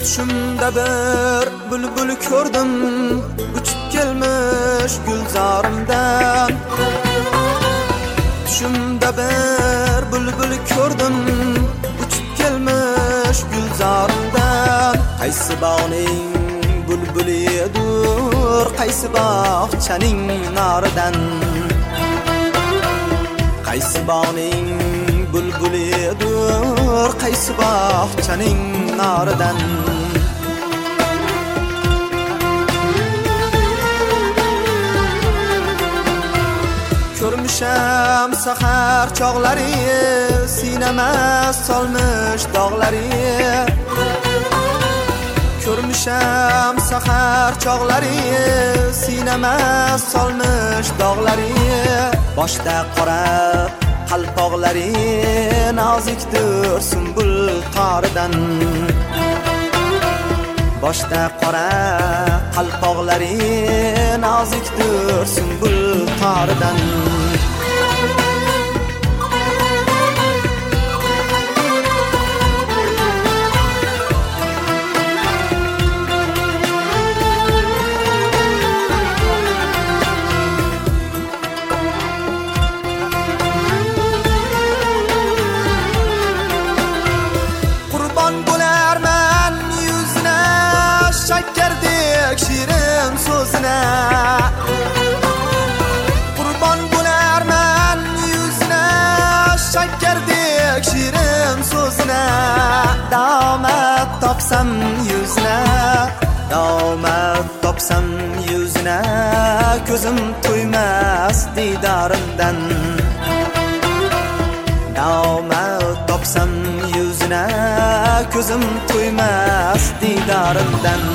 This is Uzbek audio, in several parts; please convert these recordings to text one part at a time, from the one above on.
Tushimda bir bulbul ko'rdim, uchib kelmish gulzorimdan. Tushimda bir bulbul ko'rdim, uchib kelmish gulzorimdan. Qaysi bog'ning bulbulidir, qaysi bog'chaning noridan. Qaysi bog'ning bulbulidir, qaysi bog'chaning noridan. Ko'rmisham sahar chog'lari, sinama solmish dog'lari. Ko'rmisham sahar chog'lari, sinama solmish dog'lari. Boshda qora qalpoqlari, nozikdir sumbul toridan. Boshda qora qalpoqlari, nozikdir sumbul toridan. Shirin so'zina qurban bo'larman yuzina, shakkardek shirin so'zina. Daomat topsam yuzina, daomat topsam yuzina, ko'zim to'ymas didorimdan. Daomat topsam yuzina, ko'zim to'ymas didorimdan.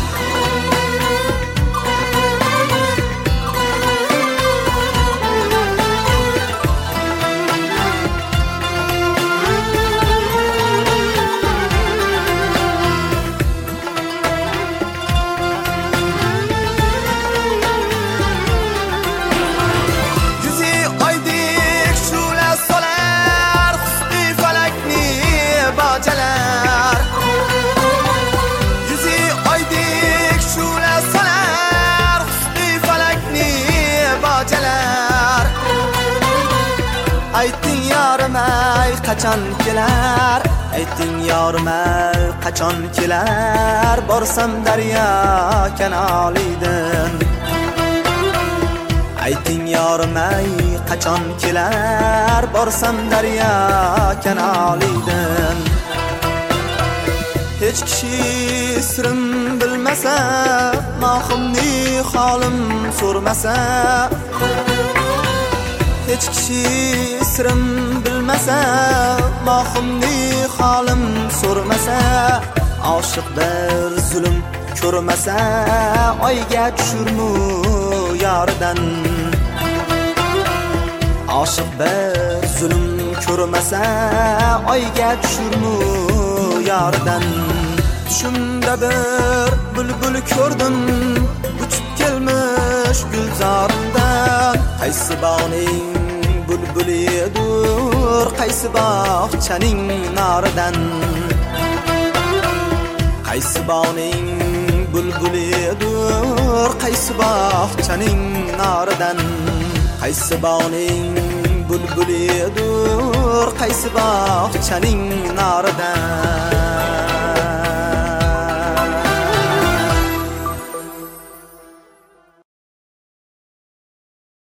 Ayting yorim ay qachon kelar, ayting yorim ay qachon kelar, borsam daryo kanolidan. Ayting yorim ay qachon kelar, borsam daryo kanolidan. Hech kishi sirim bilmasa, mohimni holim so'rmasa. Hech kishi sirim bilmasa, mohimni holim so'rmasa. Oshiq bir zulm ko'rmasa, oyga tushurmu yoridan. Oshiq bir zulm ko'rmasa, oyga tushurmu yoridan. Tushimda bir bulbul ko'rdim, uchib kelmish gulzorimdan. Qaysi bog'ning bulbulidir, qaysi bog'chaning noridan. Qaysi bog'ning bulbulidir, qaysi bog'chaning noridan. Qaysi bog'ning bulbulidir, qaysi bog'chaning noridan.